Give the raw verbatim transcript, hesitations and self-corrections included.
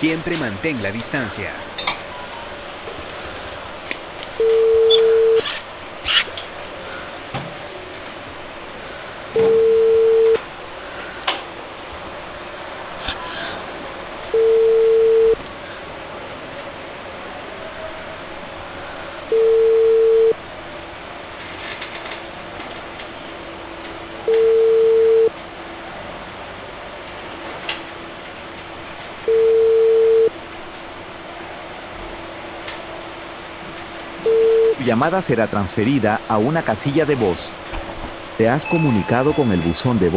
Siempre mantén la distancia. Tu llamada será transferida a una casilla de voz. Te has comunicado con el buzón de voz.